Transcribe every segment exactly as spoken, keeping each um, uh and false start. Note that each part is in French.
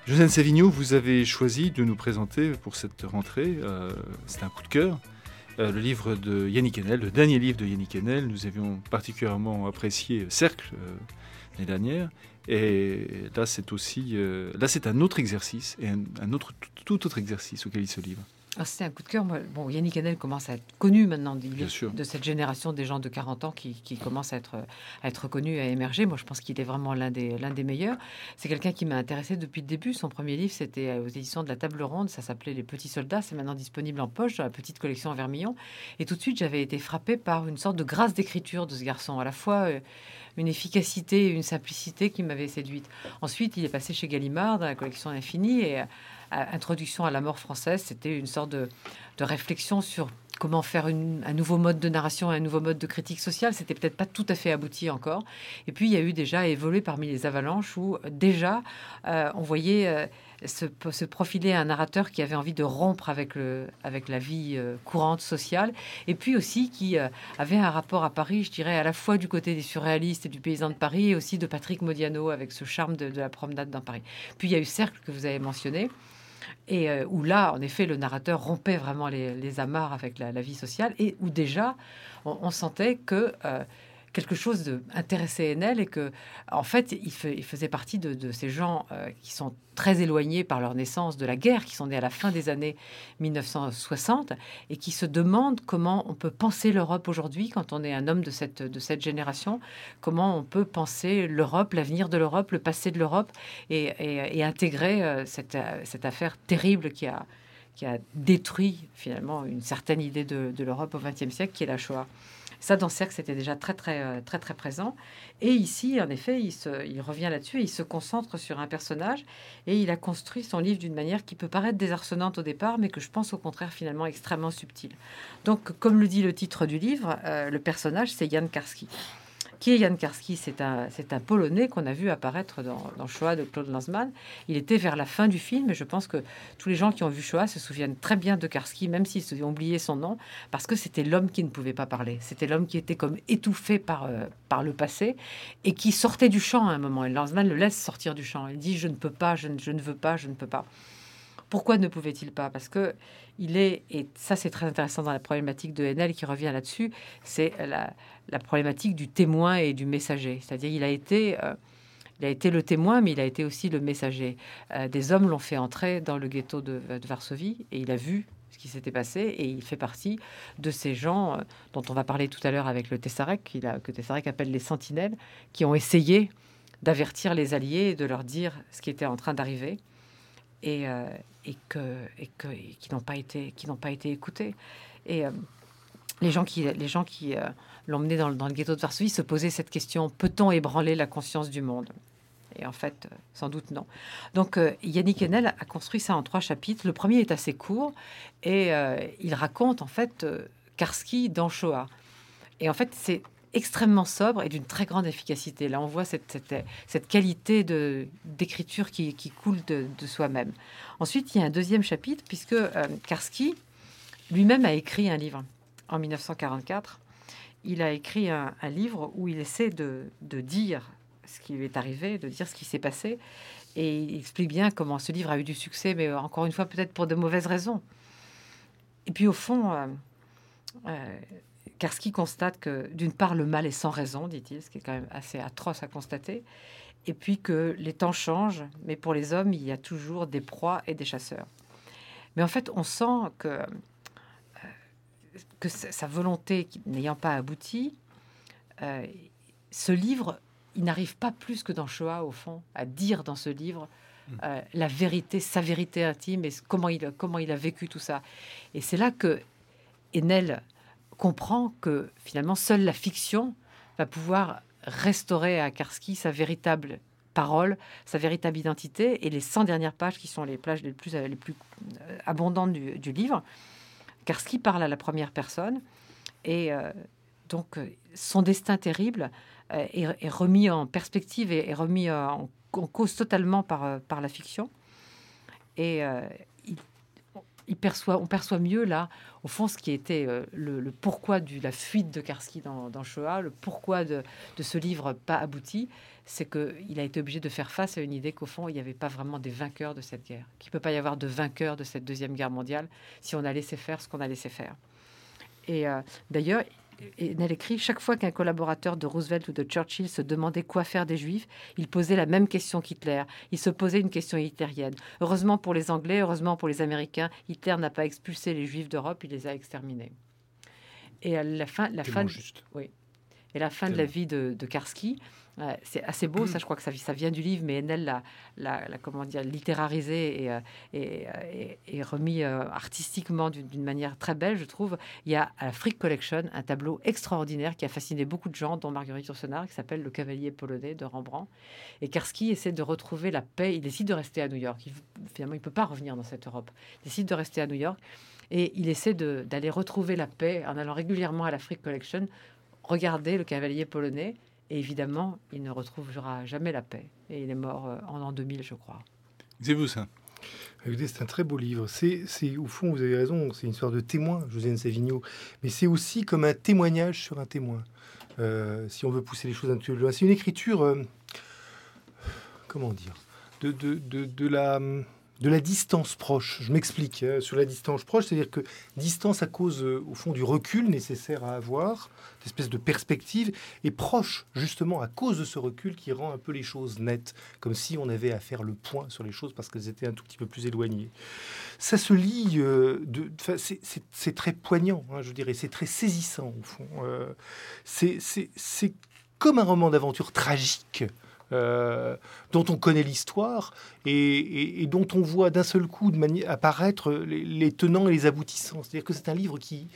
Josiane Savigno, vous avez choisi de nous présenter pour cette rentrée, euh, c'est un coup de cœur, euh, le livre de Yannick Enel, le dernier livre de Yannick Enel. Nous avions particulièrement apprécié Cercle euh, l'année dernière. Et là, c'est aussi, euh, là, c'est un autre exercice, et un, un autre, tout, tout autre exercice auquel il se livre. Alors, c'était un coup de cœur. Moi, bon, Yannick Enel commence à être connu maintenant. Il Bien est sûr. de cette génération des gens de quarante ans qui, qui commencent à être, à être connus, à émerger. Moi, je pense qu'il est vraiment l'un des, l'un des meilleurs. C'est quelqu'un qui m'a intéressé depuis le début. Son premier livre, c'était aux éditions de la Table Ronde. Ça s'appelait Les Petits Soldats. C'est maintenant disponible en poche dans la petite collection Vermillon. Et tout de suite, j'avais été frappée par une sorte de grâce d'écriture de ce garçon. À la fois euh, une efficacité et une simplicité qui m'avait séduite. Ensuite, il est passé chez Gallimard dans la collection Infinie et euh, Introduction à la mort française, c'était une sorte de, de réflexion sur comment faire une, un nouveau mode de narration et un nouveau mode de critique sociale. C'était peut-être pas tout à fait abouti encore. Et puis, il y a eu déjà évolué parmi les avalanches où déjà euh, on voyait euh, se, se profiler un narrateur qui avait envie de rompre avec, le, avec la vie euh, courante sociale, et puis aussi qui euh, avait un rapport à Paris, je dirais, à la fois du côté des surréalistes et du paysan de Paris, et aussi de Patrick Modiano avec ce charme de, de la promenade dans Paris. Puis, il y a eu Cercle que vous avez mentionné, et euh, où là, en effet, le narrateur rompait vraiment les, les amarres avec la, la vie sociale, et où déjà, on, on sentait que euh, quelque chose de intéressait Enel, et que, en fait, il, fait, il faisait partie de, de ces gens euh, qui sont très éloignés par leur naissance de la guerre, qui sont nés à la fin des années mille neuf cent soixante, et qui se demandent comment on peut penser l'Europe aujourd'hui, quand on est un homme de cette, de cette génération, comment on peut penser l'Europe, l'avenir de l'Europe, le passé de l'Europe, et, et, et intégrer euh, cette, cette affaire terrible qui a, qui a détruit finalement une certaine idée de, de l'Europe au vingtième siècle, qui est la Shoah. Ça, dans Cercle, c'était déjà très, très, très, très présent. Et ici, en effet, il, se, il revient là-dessus et il se concentre sur un personnage, et il a construit son livre d'une manière qui peut paraître désarçonnante au départ, mais que je pense au contraire finalement extrêmement subtile. Donc, comme le dit le titre du livre, euh, le personnage, c'est Jan Karski. Qui est Jan Karski? C'est un, c'est un Polonais qu'on a vu apparaître dans, dans Shoah de Claude Lanzmann. Il était vers la fin du film, et je pense que tous les gens qui ont vu Shoah se souviennent très bien de Karski, même s'ils ont oublié son nom, parce que c'était l'homme qui ne pouvait pas parler. C'était l'homme qui était comme étouffé par, euh, par le passé, et qui sortait du champ à un moment. Et Lanzmann le laisse sortir du champ. Il dit « je ne peux pas, je ne, je ne veux pas, je ne peux pas ». Pourquoi ne pouvait-il pas? Parce que il est, et ça c'est très intéressant dans la problématique de Enel qui revient là-dessus, c'est la, la problématique du témoin et du messager. C'est-à-dire il a été, euh, il a été le témoin, mais il a été aussi le messager. Euh, des hommes l'ont fait entrer dans le ghetto de, de Varsovie, et il a vu ce qui s'était passé, et il fait partie de ces gens euh, dont on va parler tout à l'heure avec le Tessarek, qu'il a, que Tessarek appelle les sentinelles, qui ont essayé d'avertir les Alliés et de leur dire ce qui était en train d'arriver. Et, euh, et, que, et, que, et qui n'ont pas été, qui n'ont pas été écoutés. Et euh, les gens qui, les gens qui euh, l'ont mené dans, dans le ghetto de Varsovie se posaient cette question: peut-on ébranler la conscience du monde? Et en fait, euh, sans doute non. Donc, euh, Yannick Enel a construit ça en trois chapitres. Le premier est assez court, et euh, il raconte en fait euh, Karski dans Shoah. Et en fait, c'est extrêmement sobre et d'une très grande efficacité. Là, on voit cette, cette, cette qualité de, d'écriture qui, qui coule de, de soi-même. Ensuite, il y a un deuxième chapitre, puisque euh, Karski lui-même a écrit un livre en mille neuf cent quarante-quatre. Il a écrit un, un livre où il essaie de, de dire ce qui lui est arrivé, de dire ce qui s'est passé. Et il explique bien comment ce livre a eu du succès, mais encore une fois, peut-être pour de mauvaises raisons. Et puis, au fond... Euh, euh, Karski constate que, d'une part, le mal est sans raison, dit-il, ce qui est quand même assez atroce à constater, et puis que les temps changent, mais pour les hommes, il y a toujours des proies et des chasseurs. Mais en fait, on sent que, euh, que sa volonté n'ayant pas abouti, euh, ce livre, il n'arrive pas plus que dans Shoah, au fond, à dire dans ce livre euh, la vérité, sa vérité intime, et comment il, comment il a vécu tout ça. Et c'est là que Enel comprend que finalement seule la fiction va pouvoir restaurer à Karski sa véritable parole, sa véritable identité. Et les cent dernières pages, qui sont les pages les plus, les plus abondantes du, du livre, Karski parle à la première personne, et euh, donc son destin terrible euh, est, est remis en perspective et est remis en, en cause totalement par, par la fiction. Et euh, il Il perçoit, on perçoit mieux là, au fond, ce qui était euh, le, le pourquoi de la fuite de Karski dans, dans Shoah, le pourquoi de, de ce livre pas abouti. c'est qu'il a été obligé de faire face à une idée qu'au fond, il n'y avait pas vraiment des vainqueurs de cette guerre, qu'il ne peut pas y avoir de vainqueurs de cette Deuxième Guerre mondiale si on a laissé faire ce qu'on a laissé faire. Et euh, d'ailleurs, Enel écrit, chaque fois qu'un collaborateur de Roosevelt ou de Churchill se demandait quoi faire des Juifs, il posait la même question qu'Hitler. Il se posait une question hitlérienne. Heureusement pour les Anglais, heureusement pour les Américains, Hitler n'a pas expulsé les Juifs d'Europe, il les a exterminés. Et à la fin, la fin, juste. oui. Et la fin de la vie de, de Karski, euh, c'est assez beau, ça je crois que ça, ça vient du livre, mais Enel l'a, l'a, l'a comment dire, littérarisé et, euh, et, et, et remis euh, artistiquement d'une, d'une manière très belle, je trouve. Il y a à la Frick Collection un tableau extraordinaire qui a fasciné beaucoup de gens, dont Marguerite Yourcenar, qui s'appelle Le Cavalier polonais de Rembrandt. Et Karski essaie de retrouver la paix. Il décide de rester à New York. Il, finalement, il ne peut pas revenir dans cette Europe. Il décide de rester à New York et il essaie de, d'aller retrouver la paix en allant régulièrement à la Frick Collection, regarder Le Cavalier polonais. Et évidemment, il ne retrouvera jamais la paix. Et il est mort euh, en l'an deux mille, je crois. C'est vous, ça. C'est un très beau livre. C'est, c'est, au fond, vous avez raison, c'est une histoire de témoin, Josiane Savigno. Mais c'est aussi comme un témoignage sur un témoin. Euh, si on veut pousser les choses un peu plus loin. C'est une écriture, euh, comment dire, de, de, de, de la... de la distance proche. Je m'explique. Hein, sur la distance proche, c'est-à-dire que distance à cause, euh, au fond, du recul nécessaire à avoir, d'espèce de perspective, et proche, justement, à cause de ce recul qui rend un peu les choses nettes, comme si on avait à faire le point sur les choses parce qu'elles étaient un tout petit peu plus éloignées. Ça se lit, euh, de, c'est, c'est, c'est très poignant, hein, je dirais, c'est très saisissant, au fond. Euh, c'est, c'est, c'est comme un roman d'aventure tragique, Euh, dont on connaît l'histoire et, et, et dont on voit d'un seul coup de mani- apparaître les, les tenants et les aboutissants. C'est-à-dire que c'est un livre qui,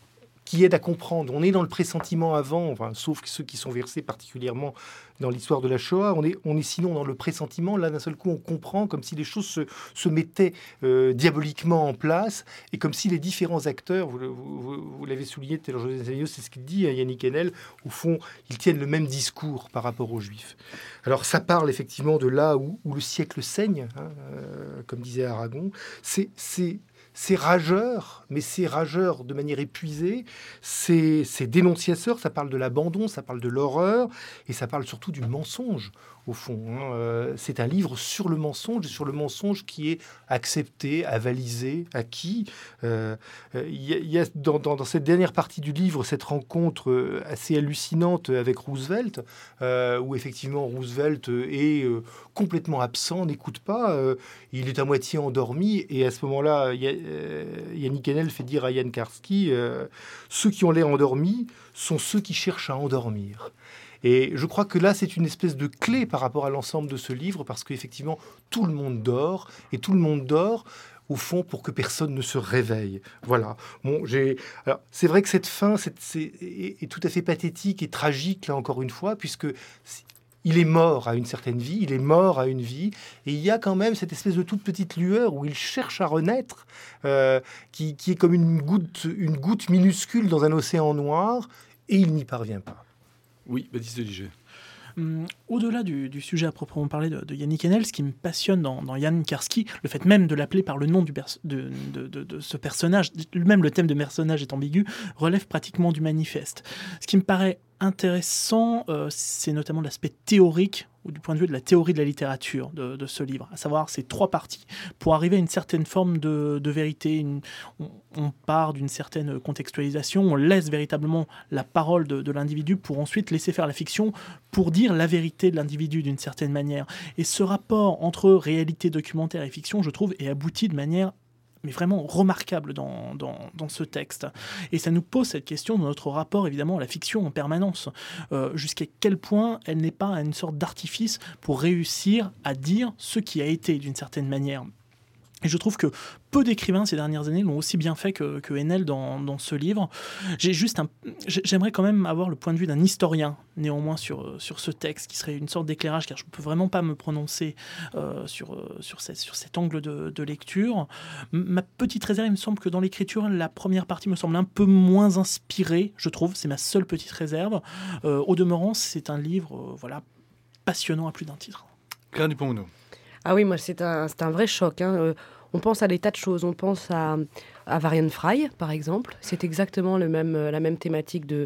qui aide à comprendre. On est dans le pressentiment avant, enfin, sauf ceux qui sont versés particulièrement dans l'histoire de la Shoah. On est, on est sinon dans le pressentiment. Là, d'un seul coup, on comprend comme si les choses se, se mettaient euh, diaboliquement en place et comme si les différents acteurs, vous, vous, vous l'avez souligné, Taylor José Savigno, c'est ce qu'il dit à Yannick Enel, au fond, ils tiennent le même discours par rapport aux Juifs. Alors, ça parle effectivement de là où, où le siècle saigne, hein, euh, comme disait Aragon. C'est... c'est Ces rageurs, mais ces rageurs de manière épuisée, ces, ces dénonciateurs, ça parle de l'abandon, ça parle de l'horreur, et ça parle surtout du mensonge, au fond. Hein. Euh, c'est un livre sur le mensonge, et sur le mensonge qui est accepté, avalisé, acquis. Euh, y a, y a dans, dans, dans cette dernière partie du livre, cette rencontre assez hallucinante avec Roosevelt, euh, où effectivement Roosevelt est euh, complètement absent, n'écoute pas, euh, il est à moitié endormi, et à ce moment-là, y a, euh, Yannick Enel fait dire à Yann Karski, euh, ceux qui ont l'air endormis sont ceux qui cherchent à endormir. Et je crois que là, c'est une espèce de clé par rapport à l'ensemble de ce livre, parce qu'effectivement, tout le monde dort, et tout le monde dort, au fond, pour que personne ne se réveille. Voilà. Bon, j'ai... Alors, c'est vrai que cette fin c'est, c'est, est, est tout à fait pathétique et tragique, là, encore une fois, puisque... il est mort à une certaine vie, il est mort à une vie, et il y a quand même cette espèce de toute petite lueur où il cherche à renaître, euh, qui, qui est comme une goutte, une goutte minuscule dans un océan noir, et il n'y parvient pas. Oui, Baptiste Liger. Hum, au-delà du, du sujet à proprement parler de, de Yannick Enel, ce qui me passionne dans, dans Yann Karski, le fait même de l'appeler par le nom du pers- de, de, de, de ce personnage, même le thème de personnage est ambigu, relève pratiquement du manifeste. Ce qui me paraît intéressant, euh, c'est notamment l'aspect théorique, ou du point de vue de la théorie de la littérature de, de ce livre, à savoir ces trois parties. Pour arriver à une certaine forme de, de vérité, une, on, on part d'une certaine contextualisation, on laisse véritablement la parole de, de l'individu pour ensuite laisser faire la fiction, pour dire la vérité de l'individu d'une certaine manière. Et ce rapport entre réalité documentaire et fiction, je trouve, est abouti de manière mais vraiment remarquable dans, dans, dans ce texte. Et ça nous pose cette question de notre rapport, évidemment, à la fiction en permanence. Euh, jusqu'à quel point elle n'est pas une sorte d'artifice pour réussir à dire ce qui a été, d'une certaine manière. Et je trouve que peu d'écrivains ces dernières années l'ont aussi bien fait que, que Enel dans, dans ce livre. J'ai juste un, j'aimerais quand même avoir le point de vue d'un historien, néanmoins, sur, sur ce texte, qui serait une sorte d'éclairage, car je ne peux vraiment pas me prononcer euh, sur, sur, cette, sur cet angle de, de lecture. Ma petite réserve, il me semble que dans l'écriture, la première partie me semble un peu moins inspirée, je trouve. C'est ma seule petite réserve. Euh, au demeurant, c'est un livre euh, voilà, passionnant à plus d'un titre. Claire Dupont-Moreau. Ah oui, moi, c'est un, c'est un vrai choc. Hein. Euh, on pense à des tas de choses. On pense à, à Varian Fry, par exemple. C'est exactement le même, la même thématique de,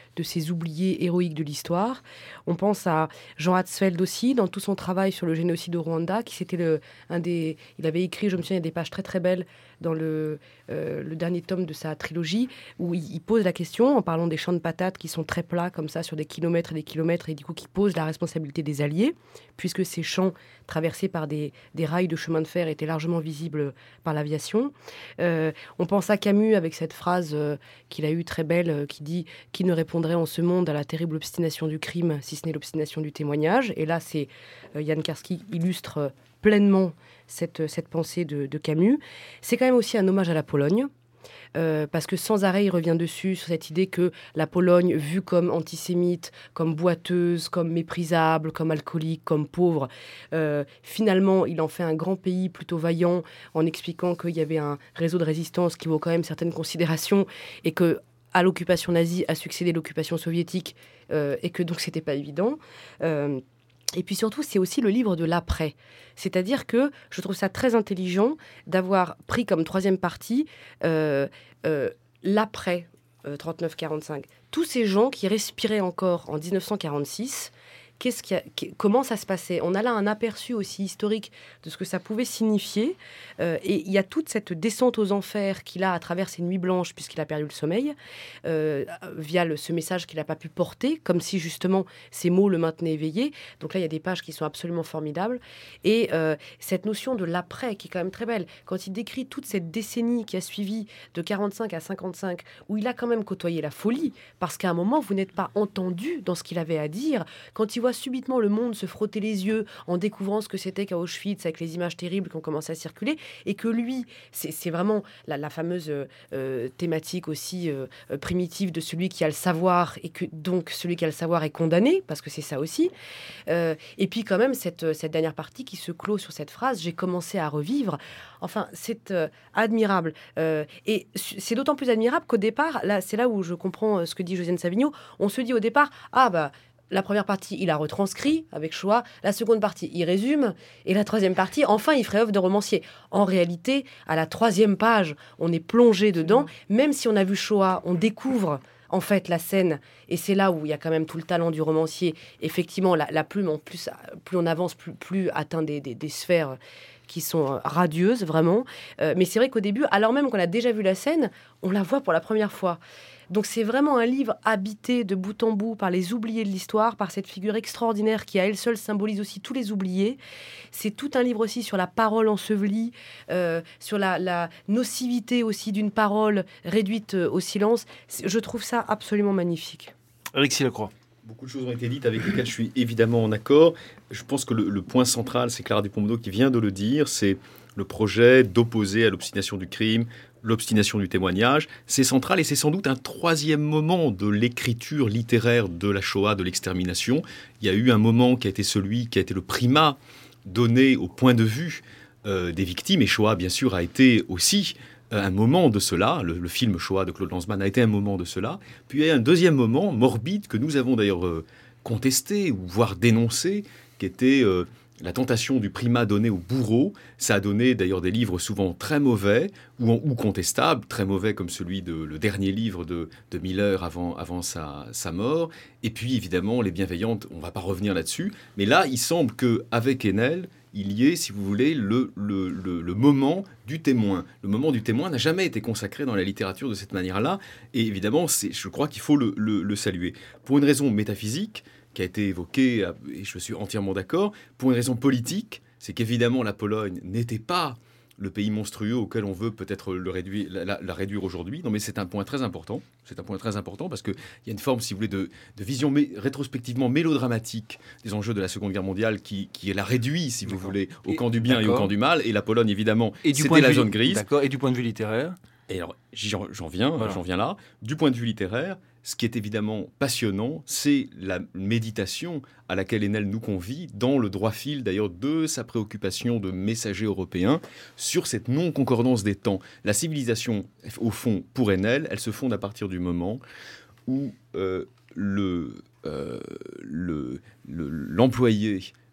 de ces oubliés héroïques de l'histoire. On pense à Jean Hatzfeld aussi, dans tout son travail sur le génocide au Rwanda, qui c'était le, un des, il avait écrit, je me souviens, il y a des pages très très belles dans le, euh, le dernier tome de sa trilogie, où il, il pose la question, en parlant des champs de patates qui sont très plats, comme ça, sur des kilomètres et des kilomètres, et du coup qui pose la responsabilité des Alliés, puisque ces champs traversés par des, des rails de chemin de fer étaient largement visibles par l'aviation. Euh, on pense à Camus avec cette phrase euh, qu'il a eue très belle, euh, qui dit « Qui ne répondrait en ce monde à la terrible obstination du crime, si ce n'est l'obstination du témoignage ?» Et là, c'est euh, Jan Karski illustre euh, pleinement cette, cette pensée de, de Camus. C'est quand même aussi un hommage à la Pologne. Euh, parce que sans arrêt, il revient dessus sur cette idée que la Pologne, vue comme antisémite, comme boiteuse, comme méprisable, comme alcoolique, comme pauvre, euh, finalement, il en fait un grand pays plutôt vaillant, en expliquant qu'il y avait un réseau de résistance qui vaut quand même certaines considérations, et que à l'occupation nazie a succédé l'occupation soviétique, euh, et que donc c'était pas évident. Euh, Et puis surtout, c'est aussi le livre de l'après. C'est-à-dire que je trouve ça très intelligent d'avoir pris comme troisième partie euh, euh, l'après euh, trente-neuf quarante-cinq. Tous ces gens qui respiraient encore en dix-neuf cent quarante-six, qu'est-ce qui a, qu- comment ça se passait ? On a là un aperçu aussi historique de ce que ça pouvait signifier. Euh, et il y a toute cette descente aux enfers qu'il a à travers ces nuits blanches, puisqu'il a perdu le sommeil, euh, via le, ce message qu'il n'a pas pu porter, comme si justement ces mots le maintenaient éveillé. Donc là, il y a des pages qui sont absolument formidables. Et euh, cette notion de l'après, qui est quand même très belle, quand il décrit toute cette décennie qui a suivi de quarante-cinq à cinquante-cinq, où il a quand même côtoyé la folie, parce qu'à un moment, vous n'êtes pas entendu dans ce qu'il avait à dire. Quand il voit subitement le monde se frotter les yeux en découvrant ce que c'était qu'à Auschwitz, avec les images terribles qui ont commencé à circuler, et que lui, c'est, c'est vraiment la, la fameuse euh, thématique aussi euh, primitive de celui qui a le savoir, et que donc celui qui a le savoir est condamné, parce que c'est ça aussi. Euh, et puis quand même, cette, cette dernière partie qui se clôt sur cette phrase, j'ai commencé à revivre. Enfin, c'est euh, admirable. Euh, et c'est d'autant plus admirable qu'au départ, là, c'est là où je comprends ce que dit Josiane Savigno, on se dit au départ, ah bah, la première partie, il a retranscrit avec choix. La seconde partie, il résume. Et la troisième partie, enfin, il ferait œuvre de romancier. En réalité, à la troisième page, on est plongé dedans. Même si on a vu Shoah, on découvre en fait la scène. Et c'est là où il y a quand même tout le talent du romancier. Effectivement, la, la plume, en plus, plus on avance, plus, plus atteint des, des, des sphères qui sont radieuses, vraiment. Euh, mais c'est vrai qu'au début, alors même qu'on a déjà vu la scène, on la voit pour la première fois. Donc c'est vraiment un livre habité de bout en bout par les oubliés de l'histoire, par cette figure extraordinaire qui à elle seule symbolise aussi tous les oubliés. C'est tout un livre aussi sur la parole ensevelie, euh, sur la, la nocivité aussi d'une parole réduite au silence. Je trouve ça absolument magnifique. Alexis Lacroix. Beaucoup de choses ont été dites avec lesquelles je suis évidemment en accord. Je pense que le, le point central, c'est Clara Dupont-Moreau qui vient de le dire, c'est le projet d'opposer à l'obstination du crime l'obstination du témoignage. C'est central et c'est sans doute un troisième moment de l'écriture littéraire de la Shoah, de l'extermination. Il y a eu un moment qui a été celui qui a été le primat donné au point de vue euh, des victimes. Et Shoah, bien sûr, a été aussi euh, un moment de cela. Le, le film Shoah de Claude Lanzmann a été un moment de cela. Puis il y a un deuxième moment, morbide, que nous avons d'ailleurs euh, contesté, ou voire dénoncé, qui était... Euh, la tentation du primat donné au bourreau. Ça a donné d'ailleurs des livres souvent très mauvais ou, ou contestables, très mauvais comme celui de le dernier livre de, de Miller avant, avant sa, sa mort. Et puis évidemment, Les Bienveillantes, on ne va pas revenir là-dessus. Mais là, il semble qu'avec Enel, il y ait, si vous voulez, le, le, le, le moment du témoin. Le moment du témoin n'a jamais été consacré dans la littérature de cette manière-là. Et évidemment, c'est, je crois qu'il faut le, le, le saluer. Pour une raison métaphysique, qui a été évoqué, et je suis entièrement d'accord, pour une raison politique, c'est qu'évidemment la Pologne n'était pas le pays monstrueux auquel on veut peut-être le réduire, la, la réduire aujourd'hui. Non, mais c'est un point très important. C'est un point très important parce qu'il y a une forme, si vous voulez, de, de vision mé, rétrospectivement mélodramatique des enjeux de la Seconde Guerre mondiale qui, qui la réduit, si vous d'accord. voulez, au et, camp du bien d'accord. et au camp du mal. Et la Pologne, évidemment, et c'était la vue, zone grise. D'accord. Et du point de vue littéraire ? Et alors, j'en, j'en viens, voilà. j'en viens là. Du point de vue littéraire, ce qui est évidemment passionnant, c'est la méditation à laquelle Enel nous convie, dans le droit fil d'ailleurs de sa préoccupation de messager européen, sur cette non-concordance des temps. La civilisation, au fond, pour Enel, elle se fonde à partir du moment où euh, le, euh, le, le, l'employé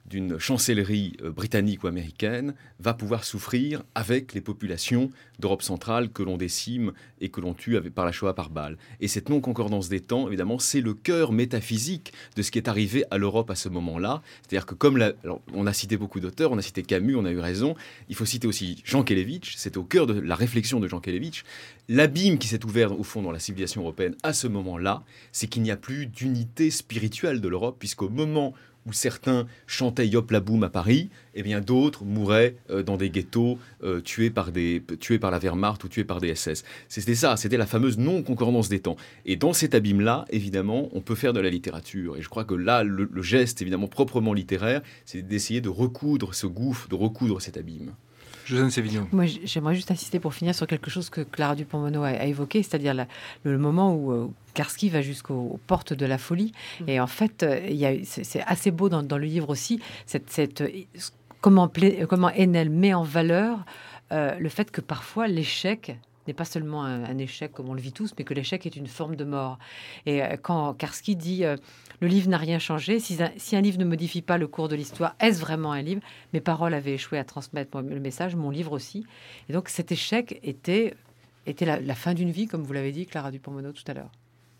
d'une chancellerie euh, britannique ou américaine va pouvoir souffrir avec les populations d'Europe centrale que l'on décime et que l'on tue avec, par la Shoah par balle. Et cette non-concordance des temps, évidemment, c'est le cœur métaphysique de ce qui est arrivé à l'Europe à ce moment-là. C'est-à-dire que comme la, alors, on a cité beaucoup d'auteurs, on a cité Camus, on a eu raison, il faut citer aussi Jean Kelevitch, c'est au cœur de la réflexion de Jean Kelevitch. L'abîme qui s'est ouvert au fond dans la civilisation européenne à ce moment-là, c'est qu'il n'y a plus d'unité spirituelle de l'Europe, puisqu'au moment où certains chantaient Yop la boum à Paris, eh bien d'autres mouraient euh, dans des ghettos, euh, tués, par des, tués par la Wehrmacht ou tués par des S S. C'était ça, c'était la fameuse non-concordance des temps. Et dans cet abîme-là, évidemment, on peut faire de la littérature. Et je crois que là, le, le geste, évidemment, proprement littéraire, c'est d'essayer de recoudre ce gouffre, de recoudre cet abîme. Josiane Sévigno. Moi, j'aimerais juste insister pour finir sur quelque chose que Clara Dupont-Moreau a, a évoqué, c'est-à-dire la, le moment où euh, Karski va jusqu'aux portes de la folie. Mmh. Et en fait, euh, il y a, c'est, c'est assez beau dans, dans le livre aussi, cette, cette, comment, comment Enel met en valeur euh, le fait que parfois l'échec n'est pas seulement un, un échec comme on le vit tous, mais que l'échec est une forme de mort. Et euh, quand Karski dit euh, « Le livre n'a rien changé, si un, si un livre ne modifie pas le cours de l'histoire, est-ce vraiment un livre ? Mes paroles avaient échoué à transmettre le message, mon livre aussi. » Et donc cet échec était, était la, la fin d'une vie, comme vous l'avez dit, Clara Dupont-Moreau, tout à l'heure.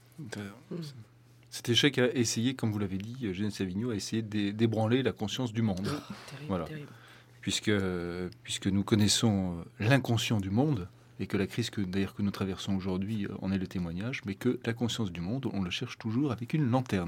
Cet échec a essayé, comme vous l'avez dit, Josiane Sévigno, a essayé de d'ébranler la conscience du monde. Terrible, voilà. terrible. Puisque, puisque nous connaissons l'inconscient du monde, et que la crise que, d'ailleurs, que nous traversons aujourd'hui en est le témoignage, mais que la conscience du monde, on le cherche toujours avec une lanterne.